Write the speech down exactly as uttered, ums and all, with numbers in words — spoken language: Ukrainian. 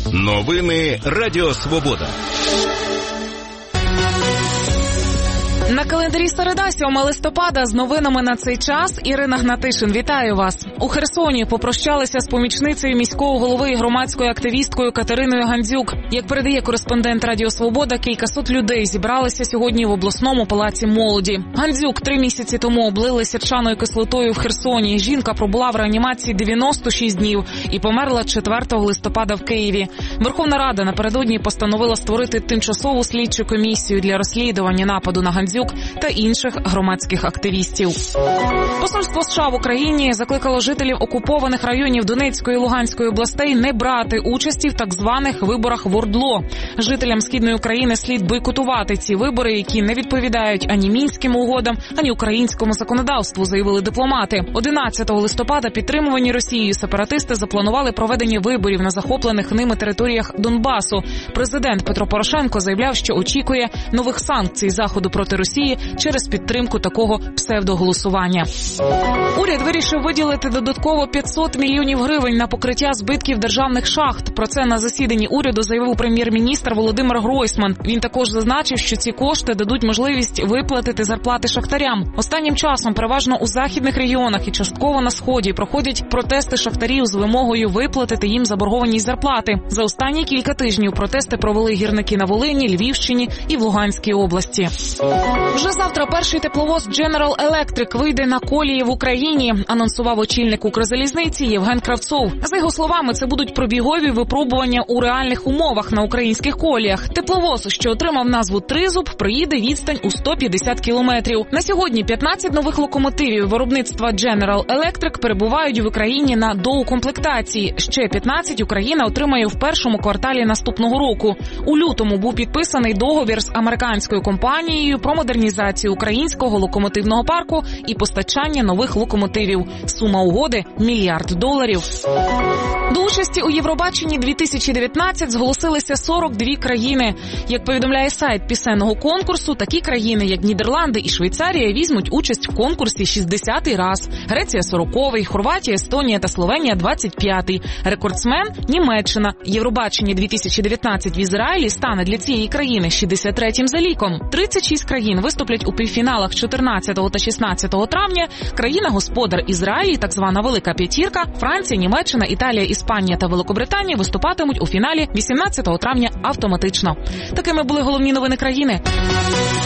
Новини Радіо Свобода. На календарі середа, сьомого листопада, з новинами на цей час Ірина Гнатишин. Вітаю вас. У Херсоні попрощалися з помічницею міського голови і громадською активісткою Катериною Гандзюк. Як передає кореспондент Радіо Свобода, кількасот людей зібралися сьогодні в обласному палаці молоді. Гандзюк три місяці тому облили сірчаною кислотою в Херсоні. Жінка пробула в реанімації дев'яносто шість днів і померла четвертого листопада в Києві. Верховна Рада напередодні постановила створити тимчасову слідчу комісію для розслідування нападу на Гандзюк та інших громадських активістів. Посольство США в Україні закликало жителів окупованих районів Донецької і Луганської областей не брати участі в так званих виборах в ОРДЛО. Жителям Східної України слід бойкотувати ці вибори, які не відповідають ані мінським угодам, ані українському законодавству, заявили дипломати. одинадцятого листопада підтримувані Росією сепаратисти запланували проведення виборів на захоплених ними територіях Донбасу. Президент Петро Порошенко заявляв, що очікує нових санкцій Заходу проти Росії через підтримку такого псевдоголосування. Уряд вирішив виділити додатково п'ятсот мільйонів гривень на покриття збитків державних шахт. Про це на засіданні уряду заявив прем'єр-міністр Володимир Гройсман. Він також зазначив, що ці кошти дадуть можливість виплатити зарплати шахтарям. Останнім часом переважно у західних регіонах і частково на Сході проходять протести шахтарів з вимогою виплатити їм заборгованість зарплати. За останні кілька тижнів протести провели гірники на Волині, Львівщині і в Луганській області. Вже завтра перший тепловоз General Electric вийде на колії в Україні, анонсував очільник Укрзалізниці Євген Кравцов. За його словами, це будуть пробігові випробування у реальних умовах на українських коліях. Тепловоз, що отримав назву «Тризуб», проїде відстань у сто п'ятдесят кілометрів. На сьогодні п'ятнадцять нових локомотивів виробництва General Electric перебувають в Україні на доукомплектації. Ще п'ятнадцять Україна отримає в першому кварталі наступного року. У лютому був підписаний договір з американською компанією про модернізацію українського локомотивного парку і постачання нових локомотивів. Сума угоди – мільярд доларів. До участі у Євробаченні дві тисячі дев'ятнадцять зголосилися сорок дві країни. Як повідомляє сайт пісенного конкурсу, такі країни, як Нідерланди і Швейцарія, візьмуть участь в конкурсі шістдесятий раз. Греція – сороковий, Хорватія, Естонія та Словенія – двадцять п'ятий. Рекордсмен – Німеччина. Євробачення дві тисячі дев'ятнадцять в Ізраїлі стане для цієї країни шістдесят третім за ліком. тридцять шість країн виступлять у півфіналах чотирнадцятого та шістнадцятого травня. Країна-господар Ізраїль, так звана Велика П'ятірка, Франція, Німеччина, Італія, Іспанія та Великобританія виступатимуть у фіналі вісімнадцятого травня автоматично. Такими були головні новини країни.